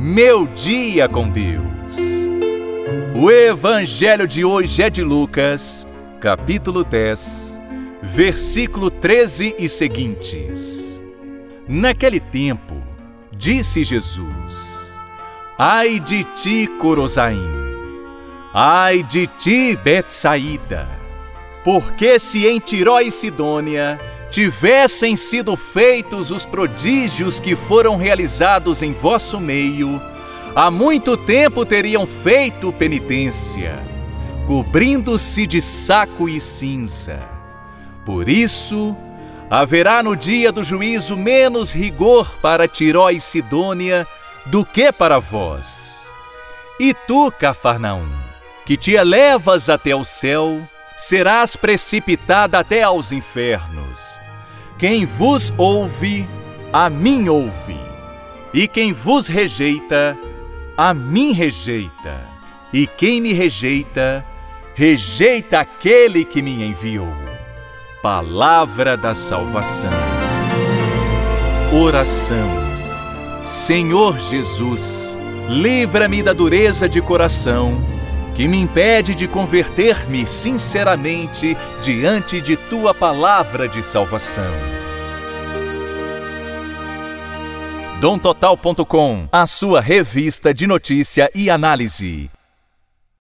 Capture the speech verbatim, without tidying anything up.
meu dia com Deus. O evangelho de hoje é de Lucas, capítulo dez, versículo treze e seguintes. Naquele tempo, disse Jesus: Ai de ti, Corozaim! Ai de ti, Betsaída! Porque se em Tiró e Sidônia tivessem sido feitos os prodígios que foram realizados em vosso meio, há muito tempo teriam feito penitência, cobrindo-se de saco e cinza. Por isso, haverá no dia do juízo menos rigor para Tiró e Sidônia do que para vós. E tu, Cafarnaum, que te elevas até o céu, serás precipitada até aos infernos. Quem vos ouve, a mim ouve. E quem vos rejeita, a mim rejeita. E quem me rejeita, rejeita aquele que me enviou. Palavra da salvação. Oração. Senhor Jesus, livra-me da dureza de coração que me impede de converter-me sinceramente diante de Tua palavra de salvação. Dom Total ponto com, a sua revista de notícia e análise.